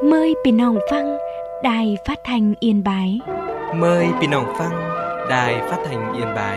Mờiพี่น้องฟังđài phát thanh Yên Bái. Mời พี่น้องฟัง Đài Phát thanh Yên Bái.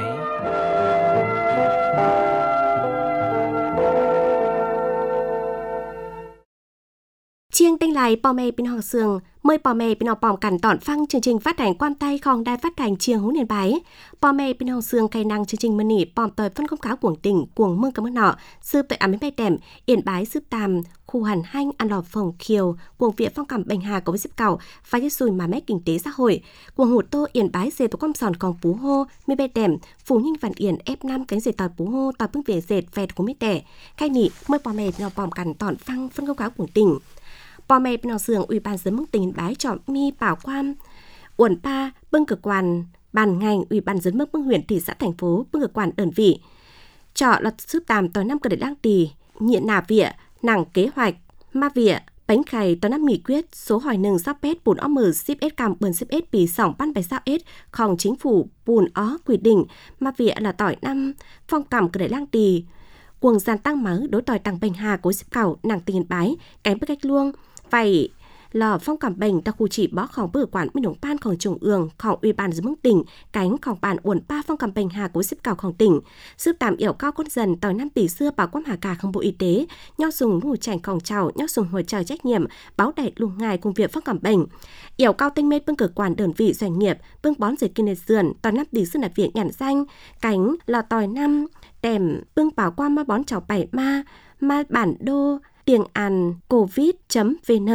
Chiêng tinh lại bò mê bên hòn sườn, mời bò mê bên hòn bòm cằn tọn phăng chương trình phát hành quan tayของđài phát hành chiêng hú Yên Bái. Bò mê bên hòn sườn cây năng chương trình mân nỉ bòm tời phân công cáo cuồng tỉnh cuồng mương cấm nọ, sư tại ám bay đệm Yên Bái sư tàm khu hàn hanh ăn lò phồng khiều cuồng viện phong cảm bệnh hà có với dịp cầu và nhất xùi mà mét kinh tế xã hội cuồng hụt tô Yên Bái dệt tổ com sòn còn phú hô mi bay đệm phú ninh vạn Yên F5 cánh dệt tỏi phú hô tỏi bưng về dệt vẹt của mi tẻ khai nị mời bò mê bên hòn bòm cằn tọn phăng phân công cáo cuồng tỉnh. Bò mẹ bên sườn Ủy ban dân mức tỉnh Yên Bái chọn mi bảo quan uẩn pa bưng cơ quan ban ngành Ủy ban dân mức bưng huyện thị xã thành phố bưng cơ quan đơn vị chọn là sứ tàm tỏi năm cơ để đăng tì nhịn nà vịa nàng kế hoạch ma vịa bánh khay tỏi năm nghị quyết số hỏi nừng sắp pét bùn ó mờ ship s cam bươn ship s bì sỏng ban bài sao s khòng chính phủ bùn ó quy định ma vịa là tỏi năm phong cảm cơ để đăng tì cuồng gian tăng máu đối tỏi tăng bệnh hà của ship cầu nàng tỉnh Yên Bái cái bức cách luông vậy lò phong cảm bệnh ta khu chỉ bóของbữa quản minh đồng banของtrung ươngของủy ban dân mức tỉnh cánhของbản uẩn pa phong cảm bệnh hà của ship càoของtỉnh giúp tạm yểu cao con dần tỏi năm tỷ xưa bảo quam hà cả không bộ y tế nhau dùng hù chảnhของchào nhau dùng hồi trời trách nhiệm báo đại luồng ngài cùng việc phong cảm bệnh yểu cao tinh mết bưng cơ quan đơn vị doanh nghiệp bưng bón dệt kinh dườn tỏi năm tỷ xưa là việc nhãn danh cánh lò tỏi năm đèm bưng bảo quam ma bón chảo bảy ma bản đô tiếng Anh covid.vn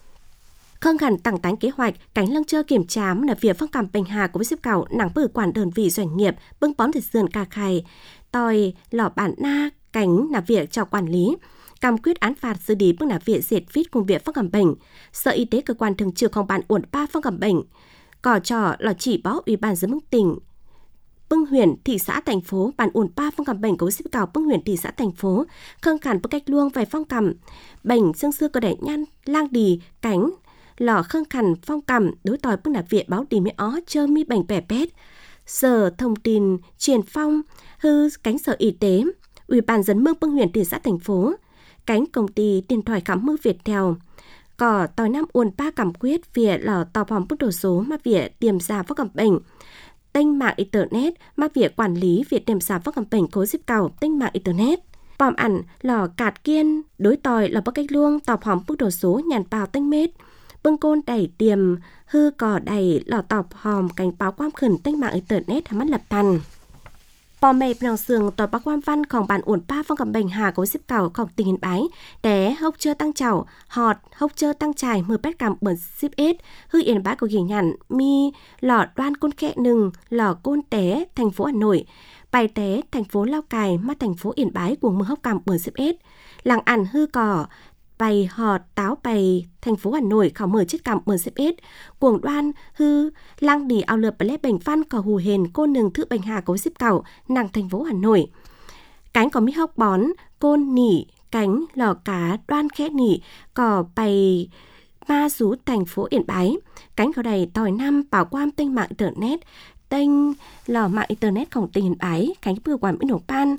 khâng hẳn tăng tán kế hoạch cánh lăng chơ kiểm tra là việc phong cảm bệnh hà của với ship cầu nặng bử quản đơn vị doanh nghiệp bưng bón thịt sườn cà khay tỏi lò bản na cánh là việc cho quản lý cam quyết án phạt xử lý bưng là việc diệt vít cùng việc phong cảm bệnh sở y tế cơ quan thường trựcของbản uẩn pa phong cảm bệnh cỏ trò là chỉ báo ủy ban dân mức tỉnh bưng huyện thị xã thành phố bản uẩn pa phong cảm bệnh của ship cầu bưng huyện thị xã thành phố khâng khẩn bức cách luông về phong cảm bệnh xương xưa cơ đẻ nhăn lang đì cánh lò khâng khẩn phong cảm đối tỏi bưng là viện báo đi mi ó chơ mi bệnh bẻ pét sở thông tin truyền phong hư cánh sở y tế ủy ban dân mương bưng huyện thị xã thành phố cánh công ty điện thoại khám mưa Viettel cỏ tỏi năm uẩn pa cảm quyết việc lò tò phòng bức đồ số mà việc tiềm ra phong cảm bệnh tinh mạng internet mà việc quản lý việc điểm giảm phát cảm bệnh của ship cầu tinh mạng internet bòm ảnh lò cạt kiên đối tỏi là bắc cách luông tọp hòm bức đồ số nhàn bào tinh mết bưng côn đẩy tiềm hư cỏ đẩy lò tọp hòm cánh báo quam khẩn tinh mạng internet mắt lập tàn bò mẹp nào sườn tỏi bắc quam vănของbản uẩn pa phong cảm bệnh hà của ship cầuของtỉnh Yên Bái đé hốc chơ tăng chảo họt hốc chơ tăng trải 10 pét cảm bẩn ship s hư Yên Bái của ghi nhận mi lò đoan côn khẽ nừng lò côn té thành phố Hà Nội bài té thành phố Lào Cai mà thành phố Yên Bái của mưa hốc cảm bẩn ship s làng ẩn hư cỏ bày họt táo bày thành phố Hà Nội khảo mở chiếc cảm bẩn ship s cuồng đoan hư lang đỉ ao lượp lép bệnh văn cỏ hù hền cô nừng thự bệnh hà của ship cầu nàng thành phố Hà Nội cánh có mi hốc bón côn nỉ cánh lò cá đoan khẽ nỉ cỏ bày ma rú thành phố Yên Bái cánh có đầy tỏi năm bảo quam tinh mạng internet tinh lò mạng internetของtỉnh Yên Bái cánh bừa quản bên đồng pan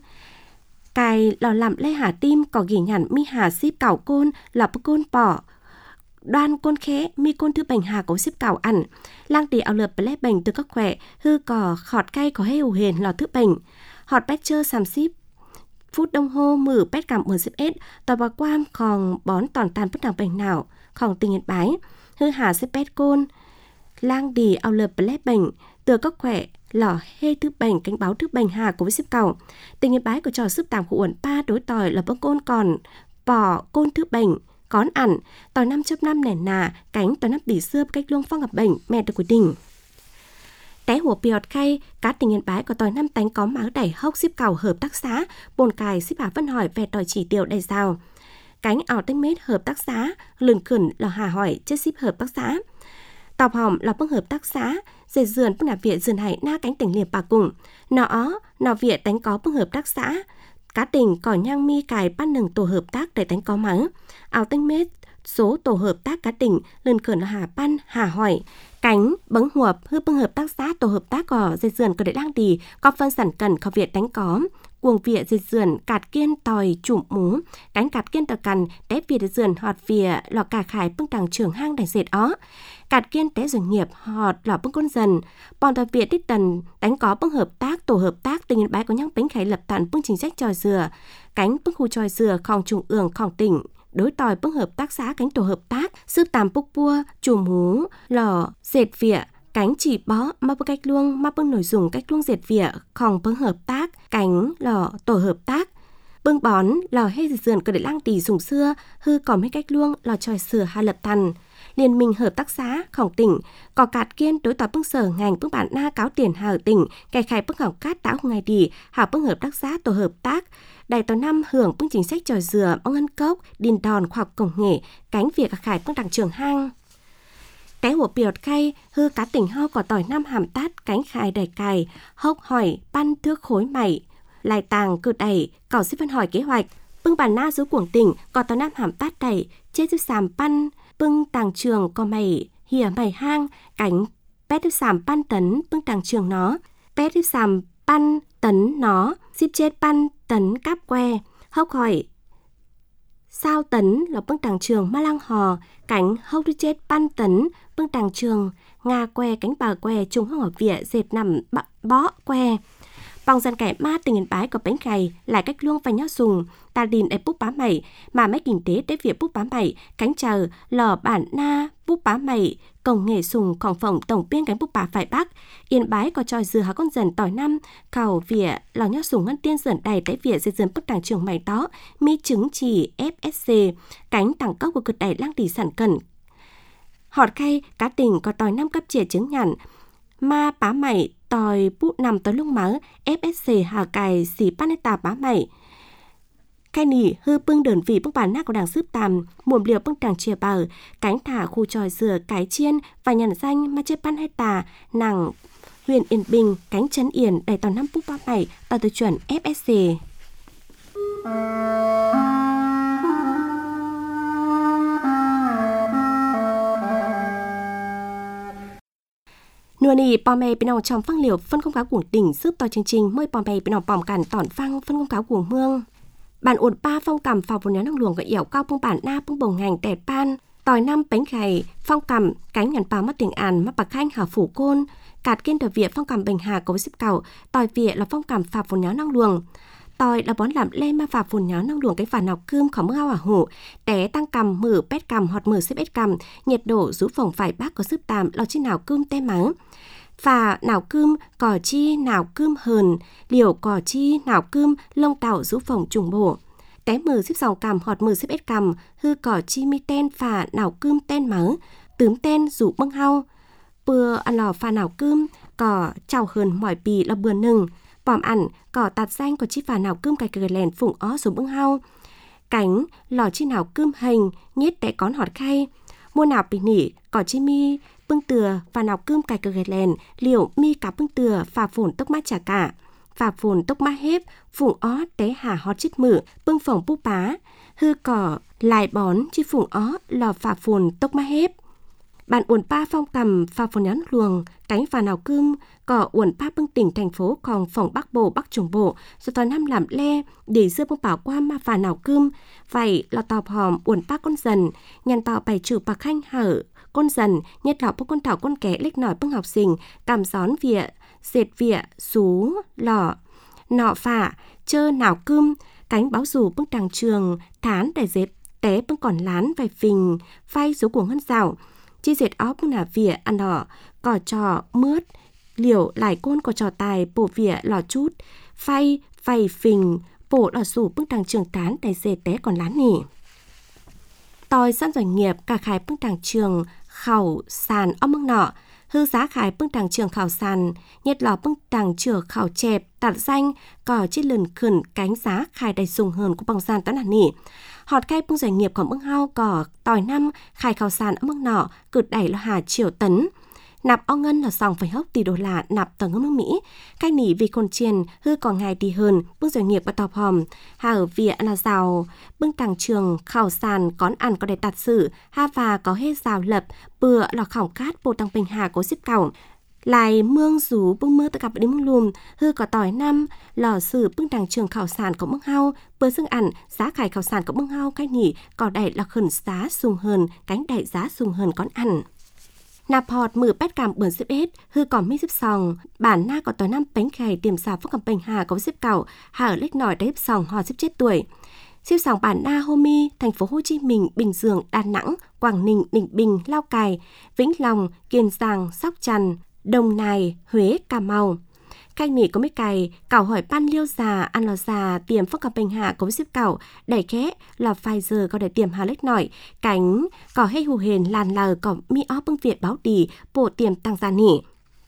cài lò làm lê hà tim có ghi nhận mi hà ship cảo côn lò côn bỏ đoan côn khẽ mi côn thư bệnh hà có ship cảo ẩn lang tì ao lợp lép bệnh từ các khỏe hư cỏ khọt cay có hay ủ hền lò thư bệnh họt bét chơ xàm ship phút đông hô mử pét cảm ở ship s tòa bà quam còn bón toàn tàn phức đảng bệnh nàoของtỉnh Yên Bái hư hà ship pét côn lang đì ao lợp lép bệnh từ các khỏe lò hê thứ bệnh cánh báo thứ bệnh hà của ship cầu tỉnh Yên Bái có trò sức tạm của uẩn pa đối tỏi là bông côn còn bỏ côn thứ bệnh cón ẩn tỏi 5.5 nẻ nà cánh tỏi 5 tỷ xưa cách luông phong gặp bệnh mẹ được quyết định té hùa piọt khay cá tỉnh Yên Bái có tỏi 5 tánh có máu đẩy hốc ship cầu hợp tác xã bồn cài ship Hà Vân hỏi về tỏi chỉ tiêu đầy rào cánh ảo tinh mết hợp tác xã lườn khẩn là hà hỏi chết ship hợp tác xã tọp hòm là bưng hợp tác xã dệt dườn bưng là viện dườn hải na cánh tỉnh liệp bà cùng nọ viện đánh có bưng hợp tác xã cá tỉnh cỏ nhang mi cài ban nừng tổ hợp tác để đánh có mắng ảo tinh mết số tổ hợp tác cá tỉnh lườn khẩn là hà ban hà hỏi cánh bấng huộp hư bưng hợp tác xã tổ hợp tác cỏ dệt dườn có để đang đi có phân sản cần có việc đánh có cuồng vía dịch dườn cạt kiên tòi chụm mú cánh cạt kiên tờ cằn té vía dịch dườn họt vía lò cả khải bưng tàng trường hang đành dệt ó cạt kiên té doanh nghiệp họt lò bưng con dần bọn tờ vía tít tần đánh có bưng hợp tác tổ hợp tác tình bái có nhăng bánh khải lập tận bưng chính sách tròi dừa cánh bưng khu tròi dừa khòng trung ương khòng tỉnh đối tòi bưng hợp tác xã cánh tổ hợp tác sư tàm búc bua chùm hú lò dệt vía cánh chỉ bó mà bưng cách luông mà bưng nội dung cách luông dệt vía khòng bưng hợp tác cánh lò tổ hợp tác bưng bón lò hay dịch dườn cơ để lang tỷ dùng xưa hư còn mấy cách luông lò tròi sửa hà lập tần liên minh hợp tác xã khổng tỉnh có cạt kiên đối tòa bưng sở ngành bưng bản na cáo tiền hà ở tỉnh kẻ khai bưng hỏng cát táo ngày đi hà bưng hợp tác xã tổ hợp tác đại tòa năm hưởng bưng chính sách tròi dừa bưng ngân cốc điền đòn khoa học công nghệ cánh việc khải bưng đảng trường hang téหัวเปียด khay hư cá tỉnh ho có tỏi năm hàm tát cánh khai đầy cài hốc hỏi pan thước khối mày lại tàng cự đẩy cỏ xếp phân hỏi kế hoạch bưng bản na dưới cuồng tỉnh có tỏi năm hàm tát đẩy chết giúp sàm pan bưng tàng trường có mày hìa mày hang cánh pét giúp sàm pan tấn bưng tàng trường nó pét giúp sàm pan tấn nó xếp chết pan tấn cáp que hốc hỏi sao tấn là bưng tàng trường ma lang hò cánh hốc đứa chết pan tấn bưng tàng trường nga que cánh bà que trung hông ở vỉa dệt nằm bó que bằng dàn kẻ ma tình hình bái có bánh cày lại cách luông và nhó dùng ta đình để búp bá mày mà mấy kinh tế để việc búp bá mày cánh chờ lò bản na búp bá mày công nghệ sùngของphòng tổng biên cánh búp bá phải bắc yên bái có tròi dừa hà con dần tỏi năm cầu vỉa lò nhó sùng ngân tiên dần đầy tại vỉa dệt dần bức tàng trường mày đó mi chứng chỉ FSC cánh tàng cốc của cực đẩy lang tỷ sản cần họt khay cá tình có tỏi năm cấp chìa chứng nhận ma bá mày tòi bút nằm tới lúc mớ FSC hà cài xỉ paneta bá mày cái nỉ hư bưng đơn vị bưng bản nát của đảng sướp tàm muộn liều bưng đảng chia bờ cánh thả khu tròi dừa cái chiên và nhận danh ma chơi paneta nàng huyện Yên Bình cánh trấn Yên đầy tàu năm bút bá mày tàu tiêu chuẩn FSC nua nì pò mè bên nào trong phăng liều phân công cáo của tỉnh giúp tòa chương trình mới pò mè bên nào pòm cản tỏn phăng phân công cáo của mương bản ổn ba phong cầm phào vốn nhớ năng luồng gợi ẻo cao bông bản na bông bồng ngành đẹp pan tỏi năm bánh gầy phong cầm cánh nhận pà mất tình àn mất bạc khanh hà phủ côn cạt kiên tờ việt phong cầm bình hà cấu xếp cầu tỏi việt là phong cầm phào vốn nhớ năng luồng tỏi là bón làm lên mà phà phun nhớ năng luồng cái phà nào cơm khỏi mưa ao hỏa hủ té tăng cầm mử pét cầm hoặc mử xếp ép cầm nhiệt độ rú phòng phải bác có sức tạm lo chi nào cơm té mắng phà nào cơm cỏ chi nào cơm hờn liều cỏ chi nào cơm lông tàu rú phòng trùng bổ té mử xếp dòng cầm hoặc mử xếp ép cầm hư cỏ chi mi ten phà nào cơm ten mắng tướm ten rủ băng hao bừa ăn lò phà nào cơm cỏ chào hờn mỏi bì là bừa nừng bòm ăn cỏ tạt xanh có chi phà nào cơm cài cờ lèn phụng ó xuống bưng hao cánh lò chi nào cơm hành nhét để cón họt khay mua nào bị nỉ cỏ chi mi bưng từa phà nào cơm cài cờ lèn liều mi cả bưng từa phà phồn tốc mát chả cả phà phồn tốc mát hép phụng ó té hà hót chít mử bưng phồng búp bá hư cỏ lại bón chi phụng ó lò phà phồn tốc mát hép bạn uẩn pa phong cầm phà phồn nhắn luồng cánh phà nào cơm cỏ uẩn pa bưng tỉnh thành phố còn phòng bắc bộ bắc trung bộ rồi toàn năm làm le để dưa bông bảo qua ma phà nào cơm vậy là tàu hòm uẩn pa con dần nhàn tàu bày trừ bạc khanh hở con dần nhất lọ bông con tàu con kẻ lếch nổi bưng học sinh cảm gión vỉa dệt vỉa xú lọ nọ phà chơ nào cơm cánh báo dù bưng tràng trường thán để dệt té bưng còn lán vài phình phay số của ngân rào chi dệt ó bưng nà vỉa ăn đỏ cỏ trò mướt liều lại côn có trò tài bổ vỉa lò chút phay phầy phình bổ lò sủ bưng tràng trường tán để dệt té còn lán nỉ tòi săn doanh nghiệp cả khải bưng tràng trường khảo sàn ó mưng nọ hư giá khải bưng tràng trường khảo sàn nhiệt lò bưng tràng trường khảo chẹp tạt danh cỏ chi lần khẩn cánh giá khải đầy dùng hơn của bằng gian tán nỉ họt cây bưng doanh nghiệp của mưng hao cỏ tỏi năm khải khảo sàn ở mưng nọ cực đẩy là hà triệu tấn nạp o ngân là sòng phải hốc tỷ đô la nạp tầng ở nước Mỹ cách nỉ vì con chiên hư còn ngày đi hơn bưng doanh nghiệp và tọp hòm hà ở vỉa là rào bưng tràng trường khảo sàn cón ăn có để tạt sự ha và có hết rào lập bừa là khỏng cát bộ tăng bình hà cố xếp cầu lại mương rú bưng mưa tất cả đi mương lùm hư có tỏi năm lò sử bưng đằng trường khảo sản của mương hao bơ xương ẩn giá khải khảo sản của mương hao cái nhỉ có đẩy là khẩn giá sùng hơn cánh đẩy giá sùng hơn con ăn nạp họt mử bét cảm bươn xếp ết hư còn mi xếp sòng bản na có tỏi năm bánh khải tiềm xà phúc cầm bành hà có xếp cẩu hà ở lếch nổi đáy sòng họ xếp chết tuổi xếp sòng bản na Hô Mi, thành phố Hồ Chí Minh, Bình Dương, Đà Nẵng, Quảng Ninh, Ninh Bình, Lào Cai, Vĩnh Long, Kiên Giang, Sóc Trăng, Đồng Nai, Huế, Cà Mau. Canh nỉ có mấy cày, cảo hỏi ban liêu già, ăn lò già, tiềm phúc cầm bành hạ có xếp cảo, đẩy khẽ, lò Pfizer có để tiềm hà lếch nổi, cánh, cỏ hay hù hền, làn lờ, cỏ mi ó bưng Việt báo đì, bộ tiềm tăng gia nỉ.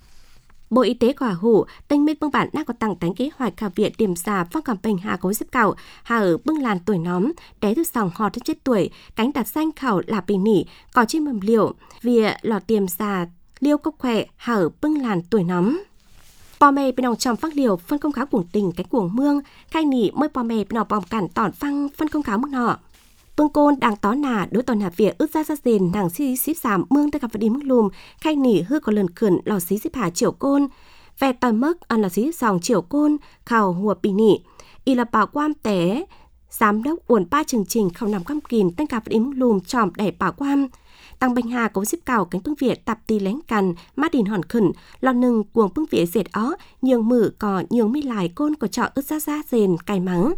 Bộ Y tế quả hủ, tinh mết bưng bản đã có tăng tánh kế hoạch khảo viện tiềm xà phong cảm bình hà cối xếp cảo, hà ở bưng làn tuổi nóm, đế từ sòng hò tới chết tuổi, cánh đặt xanh khảo là bình nỉ, có chim mầm liệu, vì lò tiềm xà liêu cốc khỏe, hà ở bưng làn tuổi nóm. Bò mè bên trong phát liều phân công kháo cuồng tình cánh cuồng mương, khai nỉ mới bò mè bên bòm cản tỏn phăng phân công kháo mức nọ. Bưng côn đang tó nà đối tòn nà việc ướt ra rền nàng xí giảm mương tới gặp vào đi mức lùm khai nỉ hư có lần khẩn lò xí xíp hà triệu côn về tòi mất ăn lò xí dòng triệu côn khảo hùa bì nỉ y là bảo quan té giám đốc uẩn ba chương trình khảo nằm căm kìn tên gặp vào đi mức lùm tròm đẩy bảo quan tăng bành hà có xíp cào cánh bưng việt tạp tì lén cằn mát đìn hòn khẩn lò nừng cuồng bưng việt dệt ó nhường mử cò nhường mi lại côn có trọ ướt ra rền cài mắng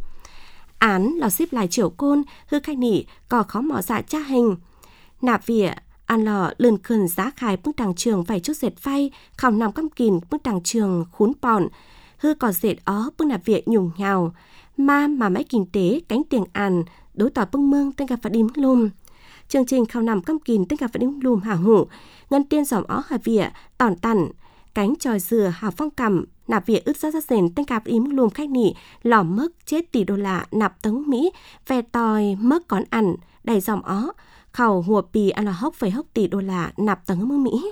án lò xếp lại triệu côn hư khai nỉ có khó mỏ dạ cha hình nạp vỉa ăn lò lươn khẩn giá khải bưng đằng trường vài chút dệt phay khảo nằm căm kìn bưng đằng trường khún pòn hư có dệt ó bưng nạp vỉa nhùng nhào mà máy kinh tế cánh tiền àn đối tỏ bưng mương tên gặp phải đi lùm chương trình khảo nằm căm kìn tên gặp phải đi lùm hả hủ ngân tiên giỏm ó hà vỉa tòn tằn cánh tròi dừa hào phong cầm nạp việc ướt ra rền tên cạp ím lùm khách nỉ lò mất chết tỷ đô la nạp tấn Mỹ về tòi mất còn ăn đầy dòng ó khẩu hùa pì ăn là hốc tỷ đô la nạp tấn mương Mỹ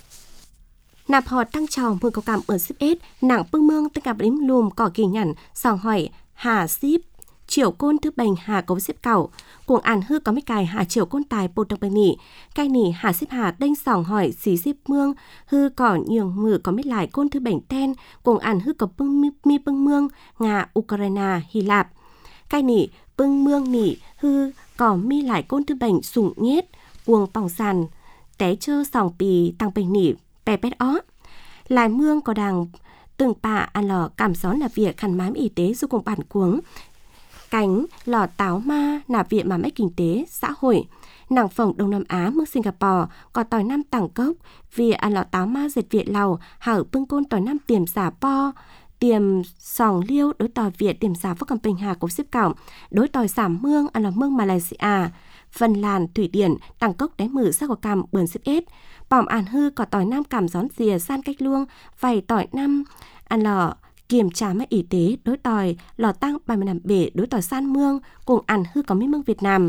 nạp họ tăng trào mưa cầu cảm ở ship ết nặng bưng mương tên cạp ím lùm cỏ kỳ nhằn sòng hỏi hà ship triệu côn thứ bành hà cấu xếp cẩu cuồng ản hư có mấy cài hà triệu côn tài bột đặc bành nỉ cai nỉ hà xếp hà đênh sòng hỏi xí xếp mương hư cỏ nhường mử có mấy lại côn thứ bành ten cuồng ản hư có bưng mương Nga Ukraine Hy Lạp cai nỉ bưng mương nỉ hư có mi lại côn thứ bành sủng nhết cuồng bỏng sàn té chơ sòng pì tăng bành nỉ bè bét ó lại mương có đàng từng bà ăn lò cảm gió là việc khăn mám y tế du cùng bản cuống cánh lò táo ma nạp viện mà máy kinh tế xã hội nàng phồng Đông Nam Á mức Singapore có tỏi năm tảng cốc vì ăn lò táo ma dệt viện lầu hảo bưng côn tỏi năm tiềm giả po tiềm sòng liêu đối tỏi Việt tiềm giả phúc cầm bình hà của xếp cảo đối tỏi giảm mương ăn lò mương Malaysia Phần Lan Thủy Điển tảng cốc đáy mử sắc của cam bươn xếp ết bỏm àn hư có tỏi năm cảm gión dìa san cách luông vầy tỏi năm ăn lò kiểm tra máy y tế đối tỏi lò tăng 30 năm bể đối tỏi san mương cùng ăn hư có mấy mương Việt Nam.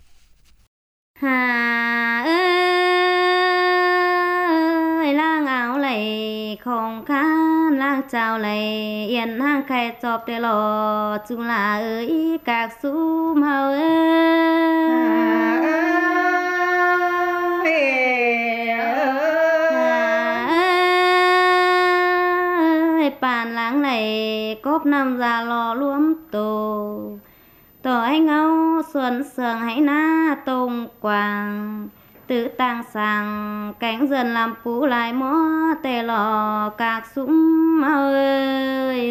Hà ơi lang áo lầy không khán lang chào lầy yên hang khai chọp để lò chung là ơi các su màu bàn láng này cốp năm già lò luống tổ tổ anh âu xuân sương hãy na tông quàng tự tăng sàng cánh dần làm phú lại mó tê lò các súng ơi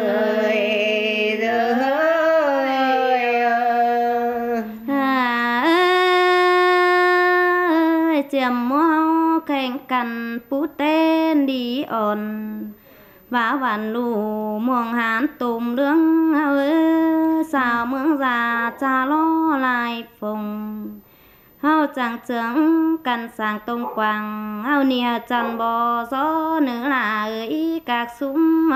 chiềm mó cánh cằn phú tên đi ổn và vạn lù muông hán tùm lương ơi sao mương già cha lo lại phùng hao chẳng trưởng căn sàng tông quàng hao nia chăn bò gió nữa là ơi các súng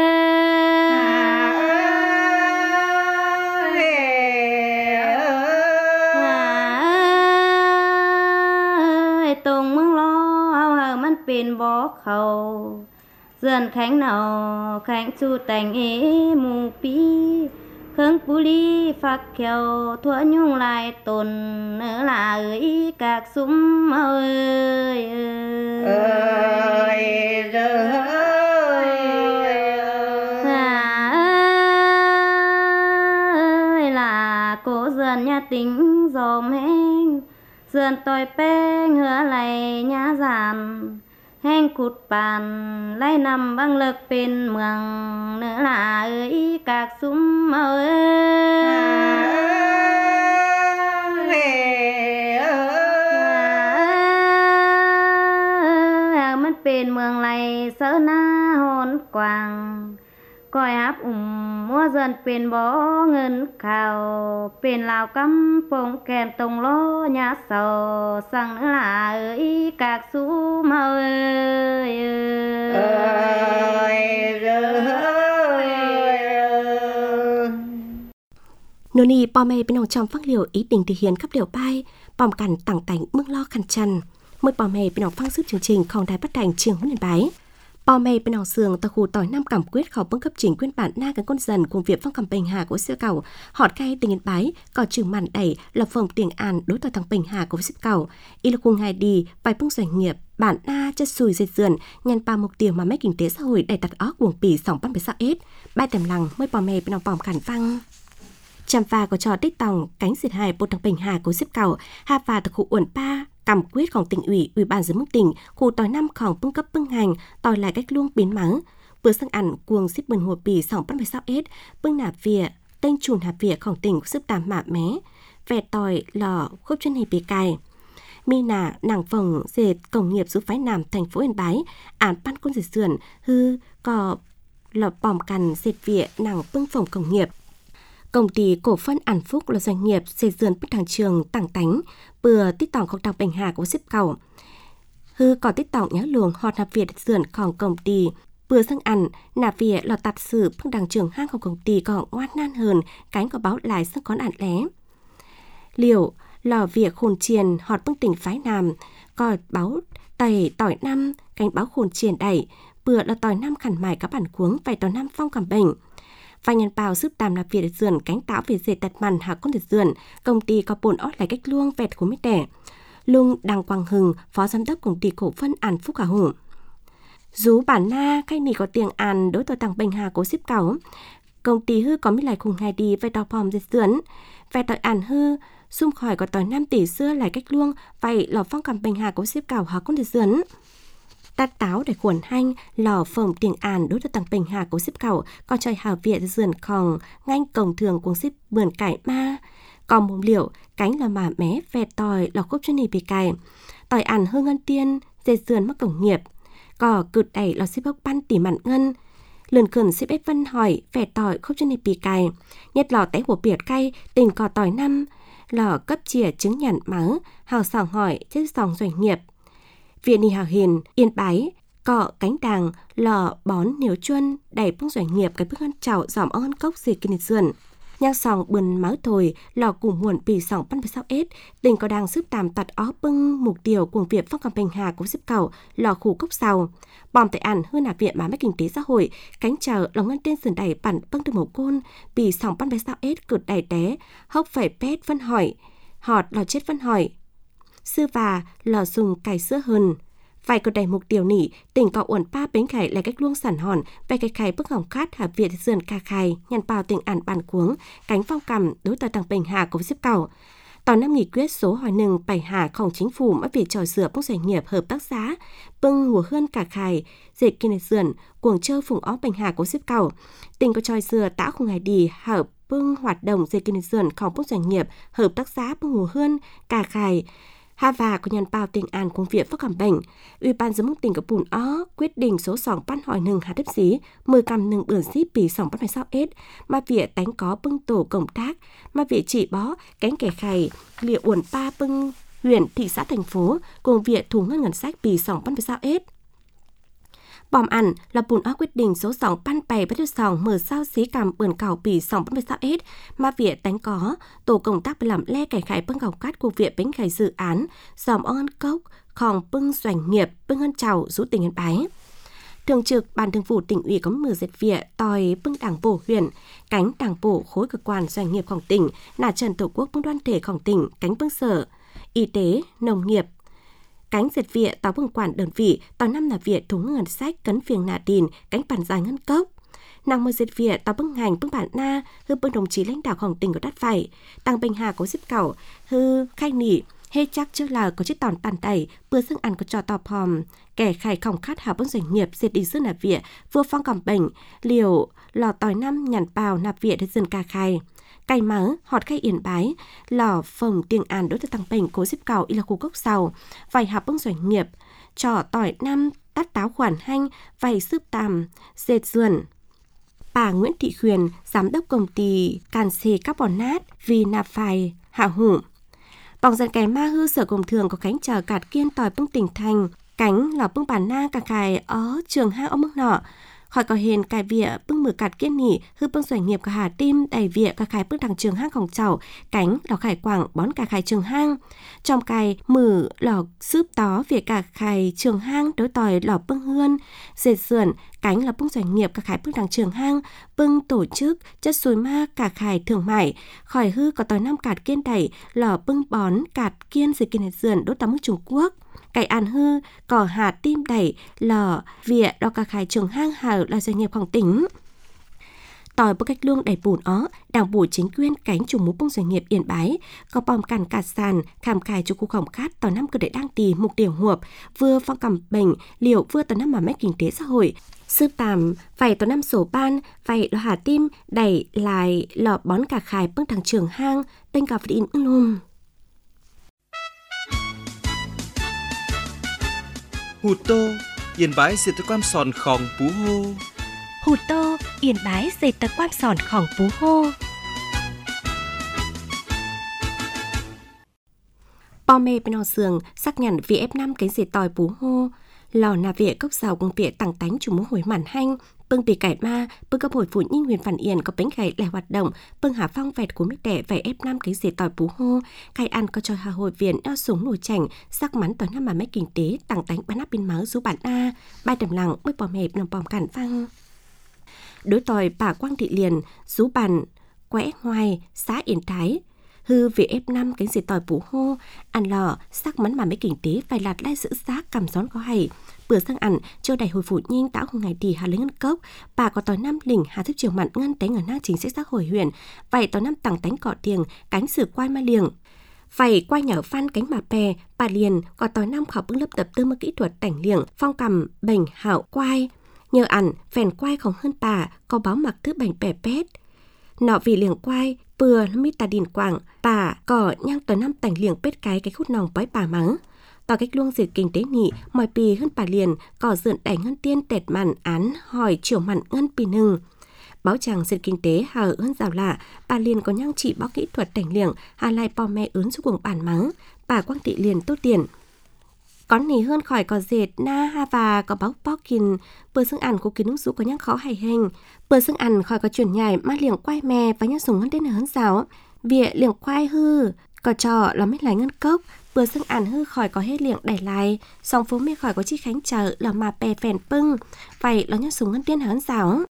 ơi tùng mương lo hao hờมันเป็นบ่เขาdần khánh nào khánh chu thành ế mù pi khương pu li phạc khéo thua nhung lại tồn nữa là ơi các súng ơi là cô dần nhà tính dòm heng dần tỏi beng hứa lại nhà giàn heng cụt bàn lại nằm băng lực bên mường nữa là ơi các súng ơi mất bên mường lại sớ na hồn quàng coi áp mua dần bên bó ngân khảo bên lào cắm phong kèm tông lô nhà sầu sang nữa là ơi các su ơi nô ni po mê bên ông trong phát liệu ý định thực hiện cấp liệu bay bom cằn tặng tảnh mương lo khăn chăn mới po mê bên ông phát sức chương trình không đài bắt thành trường huấn luyện bái po mê bên ông sườn tờ khu tỏi năm cảm quyết khảo bưng cấp chính quyền bản na cái con dần cùng việc phong cầm bình hà của siêu cầu họt cây tình yên bái có trường màn đẩy lập phòng tiền an đối tỏi thằng bình hà của siêu cầu y là cùng hai đi vài bưng doanh nghiệp bản na chất sùi dây dườn nhằm ba mục tiêu mà mấy kinh tế xã hội đầy đặt óc cuồng pì sòng pan bế s ba tèm lằng mới po mê bên ông bom cằn văng chăm pha có trò tích tòng cánh diệt hài bộ thằng bình hà của xếp cầu hà và thực khu uẩn pa cầm quyếtของtỉnh ủy ủy ban giám đốc tỉnh khu tỏi nămของbưng cấp bưng hành tỏi lại cách luông biến mắng vừa sang ăn cuồng xếp bần hồ pì sòng pan bế s bưng nạp vỉa tên chùn hạp vỉaของtỉnh xếp tàm mạ mé vẹt tỏi lò khúc chân hì bì cài mi nà nàng phồng dệt công nghiệp giúp phái nam thành phố Yên Bái án ban con dệt sườn hư có lò bòm cằn dệt vỉa nàng bưng phòng công nghiệp công ty cổ phần An Phúc là doanh nghiệp xây dựng bất hàng trường tảng tánh bừa tích tổngของทางbình hà của xếp cầu hư có tích tổng nhớ luồng họt nạp việt dườnของcông ty bừa sang ăn nạp việt là tạt sử bất hàng trường hang của công ty còn ngoan nan hơn cánh có báo lại sang con ạn lé liệu lò việc khôn chiền họt bưng tỉnh phái nam coi báo tẩy tỏi năm cánh báo khôn chiền đẩy bừa là tỏi năm khẩn mài các bản cuống vài tỏi năm phong cảm bệnh và nhân bào giúp tàm nạp việt dườn cánh táo về dệt tật màn hạ con dệt dườn công ty có bồn ót lại cách luông vẹt của mít đẻ lung đăng quang hưng phó giám đốc công ty cổ phần An Phúc Hà Hùng dù bản na cái nì có tiền an đối tượng tàng bình hà của ship cáo công ty hư có mít lại cùng ngày đi về đào phòng dệt dườn về tỏi an hư xung khỏi có tỏi 5 tỷ xưa lại cách luông vậy lò phong cầm bình hà của ship cáo hạ con dệt dườn tát táo để khuẩn hanh lò phòng tiền an đối tượng tàng bình hà của ship cầu còn trời hào việt dườn khòng nganh cổng thường của ship vườn cải ma còn mồm liệu cánh là mà mé vẹt tỏi lò khúc chân nì bì cài tỏi ăn hương ngân tiên dệt dườn mắc cổng nghiệp cỏ cự đẩy lò ship bốc ban tỉ mặn ngân lườn khẩn ship ép vân hỏi vẹt tỏi khúc chân nì bì cài nhất lò té hổ biệt cay tình cỏ tỏi năm lò cấp chìa chứng nhận máu hào sòng hỏi chết sòng doanh nghiệp viện ni hào hiền Yên Bái cọ cánh đàng lò bón niếu chuân đẩy bưng doanh nghiệp cái bức ăn chảo dòm ơn cốc gì kinh sườn nhang sòng bườn máu thồi lò cùng nguồn bì sòng pan sao ết tình có đang giúp tàm tật ó bưng mục tiêu cùng việc phong cầm bình hà cũng giúp cầu lò khủ cốc sào bòm tại ăn hơn là viện má mấy kinh tế xã hội cánh chờ lòng ngân tên sườn đẩy bản bưng từ mẫu côn bì sòng pan sao ết cột đẩy té hốc phải pét phân hỏi họt lò chết phân hỏi sư và lò dùng cày sữa hơn vài cột đầy mục tiêu nỉ tỉnh có uẩn pa bến khải lại cách luông sản hòn về cái khải bức hỏng khát hạ việt dườn ca khai nhằn bào tỉnh ản bàn cuống cánh phong cầm đối tờ tàng bình hà của ship cầu tàu năm nghị quyết số hỏi nừng bảy hàของchính phủ mất việc trò sửa bốc doanh nghiệp hợp tác xã bưng hùa hơn cả khai dệt kinh dườn cuồng chơi phùng ó bình hà của ship cầu tỉnh có trò sửa tả không ngày đi hợp bưng hoạt động dệt kinh dườnของbốc doanh nghiệp hợp tác xã bưng hùa hơn cả khai Hà và của nhân bào tỉnh an công việc phát cảm bệnh, Ủy ban giám đốc tỉnh của Bùn Ó quyết định số 2 ban hỏi nừng hạt đếp xí 10 cầm nừng bưởi xí bì 2.6 mà việc đánh có bưng tổ công tác mà việc chỉ bó cánh kẻ khày liệu uẩn pa bưng huyện thị xã thành phố cùng việc thu ngân sách bì 2.6 bòm ăn là Bùn Ó quyết định số 2 ban bày bắt sòng mở sao xí cầm bưởi cào bì 2.6 mà việc đánh có tổ công tác làm le cải khải bưng gọc cát của việc bánh khải dự án dòm ơn cốcของbưng doanh nghiệp bưng ơn chào rú tỉnh Yên Bái Thường trực Ban Thường vụ Tỉnh ủy có mở dệt viện tòi bưng đảng bộ huyện, cánh đảng bộ khối cơ quan doanh nghiệpของtỉnh, nà trần tổ quốc bưng đoàn thểของtỉnh, cánh bưng sở, y tế, nông nghiệp, cánh dệt viện tàu bưng quản đơn vị, tàu năm là viện thúng ngân sách cấn phiền nà đìn, cánh bản dài ngân cốc. Nàng mời dệt viện tàu bưng ngành bưng bản na, hư bưng đồng chí lãnh đạoของtỉnh có đắt phải, tăng bình hà có xếp cẩu, hư khai nỉ, hê chắc trước là có chiếc tòn bàn tẩy, bữa dương ăn có trò tò phòm, kẻ khai khổng khát hào bưng doanh nghiệp dệt đi dương nạp viện, vừa phong cầm bệnh, liều, lò tòi năm nhằn bào nạp viện để dần ca khai. Cày mớ, họt khai yển bái, lò phồng tiền an đối với tăng bệnh cố xếp cẩu y là khu gốc sầu, vài hạp bưng doanh nghiệp, trò tỏi năm, tắt táo khoản hanh, vài sướp tàm, dệt dườn. Bà Nguyễn Thị Khuyền, giám đốc công ty Canxi Carbonate vì nạp phài, hạ hủ. Bỏng dần kẻ ma hư sở công thường có cánh chờ cạt kiên tòi bưng tỉnh thành, cánh lò bưng bản na cả cài ó trường hang ông mức nọ. Khỏi có hền cài vịa bưng mử cạt kiên nỉ hư bưng doanh nghiệp cả hà tim đầy vịa cả khải bưng đằng trường hangของchậu, cánh lò khải quảng bón cả khải trường hang. Trong cài mử lò sướp tó vịa cả khải trường hang đối tòi lò bưng hươn, dệt sườn, cánh là bưng doanh nghiệp cả khải bưng đằng trường hang, bưng tổ chức chất xùi ma cả khải thương mại, khỏi hư có tòi năm cạt kiên đẩy lò bưng bón cạt kiên dệt kiên sườn đốt tắm Trung Quốc. Cải an hư, cỏ hạt tim đẩy, lò, vịa, đo cả khải trường hang hở là doanh nghiệpของtỉnh. Tòi bức cách luông đầy bùn ó, đảng bộ chính quyền cánh chủ mũ bông doanh nghiệp Yên Bái, có bom cằn cạt sàn, khám khai cho khu khổng khát tòi năm cơ đệ đang tì mục điều huộp, vừa phong cầm bệnh, liệu vừa tòi năm mà mét kinh tế xã hội. Sư tàm, phải tòi năm sổ ban, phải lò hạt tim, đẩy lại lò bón cả khải bưng thằng trường hang, tên cả vật in lùm. Hụt tô, Yên Bái dệt tơ quan sòn khòng Pú Hô. Hụt tô, Yên Bái dệt tơ quan sònของPú Hô. Bò mê bên họ sườn, xác nhận VF5 cánh dệt tòi Pú Hô. Lò nà vịa cốc sào cùng vịa tặng tánh chủ mũ hồi màn hanh, bưng bì cải ma, bưng cấp hồi phụ ninh huyền phản yên có bánh gãy lẻ hoạt động, bưng hạ phong vẹt của mít đẻ vài F5 cánh dệt tòi Pú Hô, cải ăn có cho hà hồi viện đeo súng nổi chảnh, sắc mắn tòi năm mà mấy kinh tế, tặng tánh bán áp bên máu rú bản A, bài đầm lặng mới bò mẹp nằm bòm cản phăng. Đối tòi bà Quang Thị Liền, rú bàn, quẽ hoài, xã Yên Thái, hư VF5 cánh dệt tòi Pú Hô, ăn lò, sắc mắn mà mấy kinh tế phải lạt lai giữ xác cầm gión có hay. Bữa sang ăn, cho đầy hồi phụ nhanh táo hôm ngày thì hà lấy ngân cốc, bà có tòi năm lỉnh hà giúp chiều mặn ngân tánh ở nang chính sách xã hội huyện, vậy tòi năm tặng tánh cọ tiền, cánh sử quai ma liềng. Vậy quay nhở phan cánh bà bè, bà liền có tòi năm khảo bưng lớp tập tư mơ kỹ thuật tảnh liềng, phong cầm, bành, hảo, quai. Nhờ ăn, phèn quai không hơn bà, có báo mặc thứ bành bè pét. Nọ vì liềng quai, bừa mít tà đìn quảng, bà cỏ nhang tòi năm tảnh liềng pét cái khút nòng bói bà mắng. Tòa cách luông dệt kinh tế nị, mọi pì hơn bà liền, cỏ dượn đẩy ngân tiên tẹt mặn án, hỏi chiều mặn ngân pì nừng. Báo chàng dệt kinh tế hờ hơn rào lạ, bà liền có nhang trị báo kỹ thuật đảnh liệng, hà lai bò mẹ ướn xuống cuồng bản mắng, bà Quang Thị liền tốt tiền. Con nỉ hơn khỏi có dệt na ha và có báo bó kìn, bữa xương ăn của kín nung rũ có nhang khó hay hình. Bữa xương ăn khỏi có chuyển nhảy má liệng quay mè và nhang súng ngân đến hơn rào. Vịa liệng quay hư, có trò là mấy lấy ngân cốc. Bữa xương ăn hư khỏi có hết liệng đẩy lại, song phố mê khỏi có chi khánh chờ là mà bè phèn pưng, vậy là nhang súng ngân tiên hơn rào.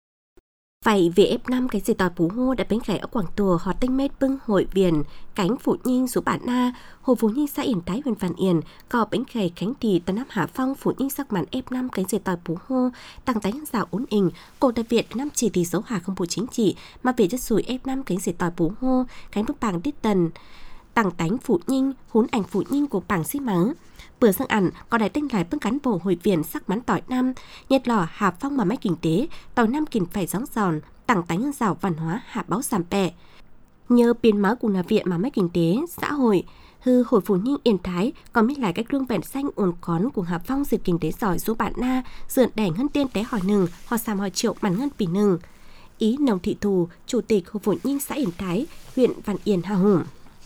Vậy VF5 cái dệt tòi Pú Hô đã bánh gãy ở Quảng Tùa họ tinh mết bưng hội viền cánh phụ nhinh số bản na hồ phú nhinh xã Yên Thái huyện Phàn Yên có bánh gãy cánh tì tân áp hạ phong phụ nhinh sắc màn F5 cánh dệt tòi Pú Hô tăng tánh rào ổn ình cổ đại Việt năm chỉ thì dấu hà không phụ chính trị mà về chất sủi F5 cánh dệt tòi Pú Hô cánh bức bảng đít tần tăng tánh phụ nhinh hún ảnh phụ nhinh của bảng xí mắng. Bữa sang ăn có đại tinh lại bưng cán bộ hội viện sắc mắn tỏi năm nhật lò hạ phong mà máy kinh tế tỏi năm kìm phải gióng giòn tặng tánh rào văn hóa hạ báo giảm bẹ nhờ biến máu cùng là viện mà máy kinh tế xã hội hư hội phụ nhinh Yên Thái còn biết lại cách lương vẹn xanh ồn cón cùng hạ phong dệt kinh tế giỏi số bạn na dượn đẻ ngân tiên té hỏi nừng họ xàm hỏi triệu mắn ngân pì nừng ý Nông Thị Thù chủ tịch hội phụ nhinh xã Yên Thái huyện Phàn Yên Hà Hùng.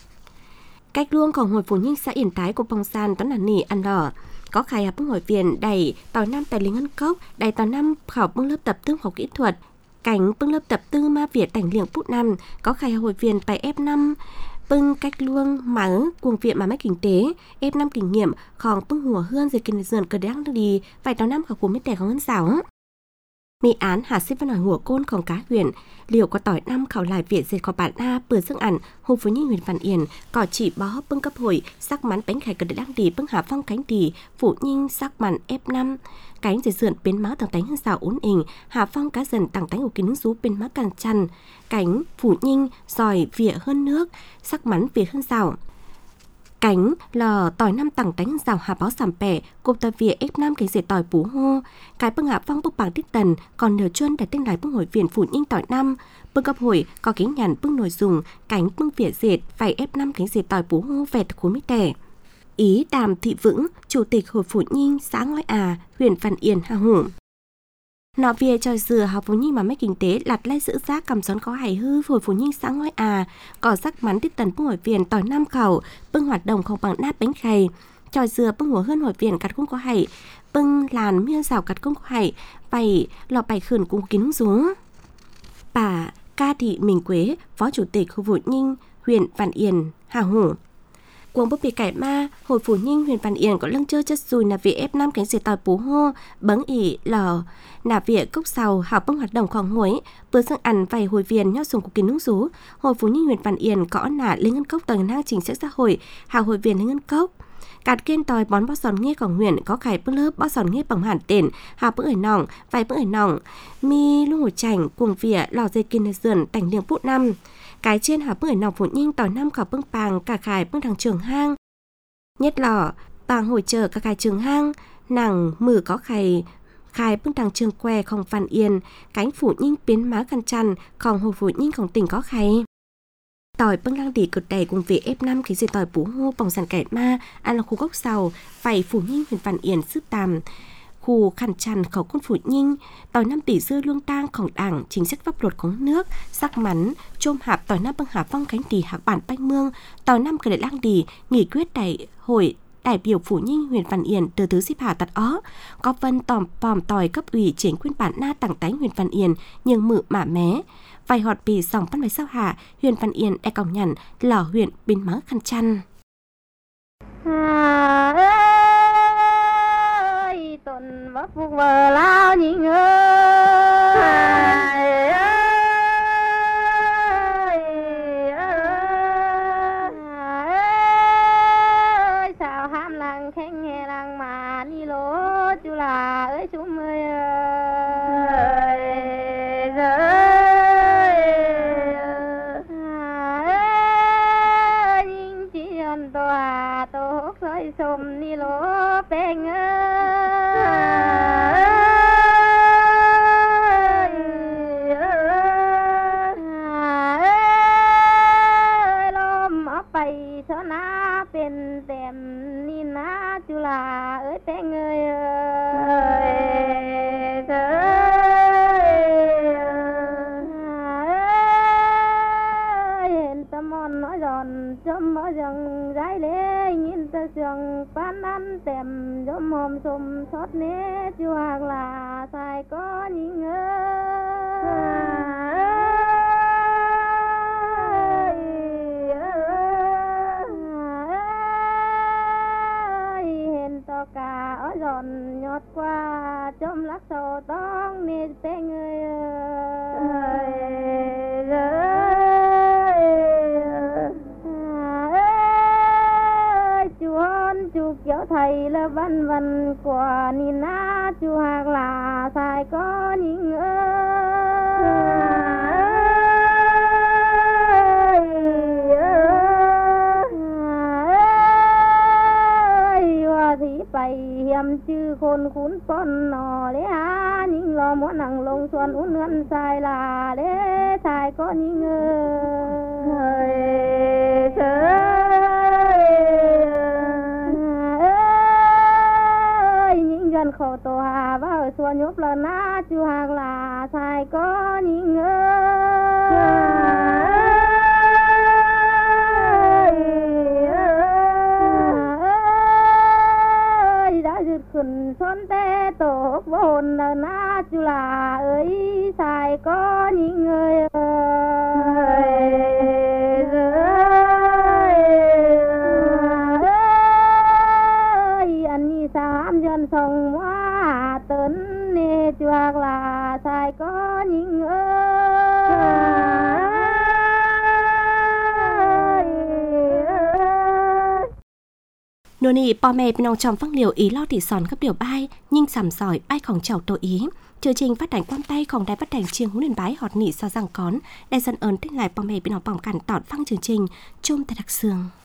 Cách luôngของhội phụ nhinh xã Yên Thái của Bông San tấn là nỉ ăn lò. Có khai bưng hội viện đầy tòi năm tại lính ngân cốc, đầy tòi năm khảo bưng lớp tập tư học kỹ thuật. Cánh bưng lớp tập tư ma Việt tảnh liệng phút năm, có khai hội viện tại F5, bưng cách luông mắng cuồng viện mà máy kinh tế, F5 kinh nghiệm, khòng bưng hùa hương dây kinh dườn cờ đáng đi, vài tòi năm khảo của mấy tẻ không ngân xảo. Mỹ án hạ xếp văn hỏi ngủa cônของcá huyện liệu có tỏi năm khảo lại viện dệt có bản A bừa dương ảnh hồ phú nhi huyện Văn Yên có chỉ bó bưng cấp hội sắc mắn bánh khải cần để đăng đi bưng hạ phong cánh đi phụ nhinh sắc mắn F5 cánh dệt sườn biến máu tàng tánh hơn xào ốn ỉnh hạ phong cá dần tàng tánh của kính nước rú biến máu càng chăn cánh phụ nhinh giỏi vỉa hơn nước sắc mắn vỉa hơn xào cánh lò tỏi năm tặng tánh rào hà báo sảm bẻ cục tỏi vỉa F5 cái dệt tỏi bú hô cái bưng hạ phong bức bằng tiết tần còn nửa chuân để tên lại bưng hội viện phụ nhinh tỏi năm bưng cấp hội có kính nhàn bưng nồi dùng cánh bưng vỉa dệt vải F5 cánh dệt tỏi bú hô vẹt khối mít tẻ ý Đàm Thị Vững chủ tịch hội phụ nhinh xã Ngói À huyện Văn Yên Hà Hủ nọ về tròi dừa học phụ nhinh mà mấy kinh tế lặt lấy giữ giá cầm xón có hài hư phổi phụ nhinh xã Ngói À có sắc mắn tiết tần bưng hội viện tỏi năm khẩu bưng hoạt động không bằng nát bánh khay tròi dừa bưng hùa hơn hội viện cắt cũng có hài bưng làn miêu rào cắt cũng có hài vầy lọ bài khẩn cũng kín rú bà Ca Thị Minh Quế phó chủ tịch hội phụ nhinh huyện Văn Yên Hà Hủ cuồng bốc bị cải ma hội phụ nhinh huyện Văn Yên có lưng chơi chất dùi nà vị F5 cánh dệt tỏi bú hô bấng ỉ lò nà vị cốc sầu học bưng hoạt động khoảng muối bữa sang ăn vài hồi viên nhau dùng của kín nước rú hội phụ nhinh huyện Văn Yên có nà lên ngân cốc tầng năng chính sách xã hội hào hội viên lên ngân cốc cạt kiên tỏi bón bó giòn ngheของhuyện có khải bưng lớp bó giòn nghe bằng hẳn tiền hào bưng ở nòng vài bưng ở nòng mi lúc ngồi chảnh cuồng vỉa lò dây kiên dườn tảnh liềng phút năm cái trên hà bưng ở nòng phụ nhinh tỏi năm khảo bưng pàng cả khải bưng thằng trường hang nhất lọ pàng hồi chờ cả khải trường hang nàng mử có khai bưng thằng trường que không Văn Yên cánh phụ nhinh biến má căn chăn còn hồi phụ nhinhของtỉnh có khay tỏi bưng lăng đỉ cực đầy cùng vị F5 cái dệt tỏi bú hô bỏng sàn cải ma ăn là khu gốc sầu phải phụ nhinh huyện Văn Yên sức tàm khu khăn chăn khẩu quân phụ nhinh tỏi 5 tỷ dư lương tangของđảng chính sách pháp luật của nước sắc mắn chôm hạp tỏi 5 bưng hạ phong cánh đỉ hạc bản bách mương tỏi 5 cái đại lăng đỉ nghỉ quyết đại hội đại biểu phụ nhinh huyện Văn Yên từ tứ xếp hạ tật ó có vân pòm tỏi cấp ủy chính quyền bản na tặng tánh huyện Văn Yên nhưng mự mạ mé vài họt bì sòng văn bài sao hạ huyện Văn Yên đại còng nhằn lò huyện bên mớ khăn chăn ơi tuần vấp phục vờ lao nhỉ ơi sao ham lăng khen nghe lăng mà đi lố chú là ơi chú ơi xôm ni lố bèn lom ở bay cho na bên tem ni na chú là ơi bèn nói giòn chấm mở dần gái lê nhìn ta sườn pan ăn tèm chấm hôm xôm xót nế chú hàng là sai có những hèn to cả ở giòn nhọt qua chấm lắc sầu tông nê tê người chú kéo thầy là văn văn của nhìn na chú hàng là sai có những hoa thì bày hiểm chư khôn khún con nò để á những lo muốn năng lông xuân uốn ngân sai là để sai có những khổ tổ hà và ở xua nhốp là na chú hàng là sai có những đã dứt khẩn xuân tê tổ vốn là na chú là ơi sai có những người anh đi xa dân sông hoa tấn nê chuộc là sai Nô nì bò mẹ bên ông chồng phăng liều ý lo thì sòn gấp điều bay nhưng sầm sỏi bayของchầu tổ ý. Chương trình phát hành quan tayของđài phát hành chiêng Hú Nền Bái họt nỉ sao rằng cón đại dân ơn tích lại bò mẹ bên ông bỏng cản tọt phăng chương trình chôm tại đặc sương.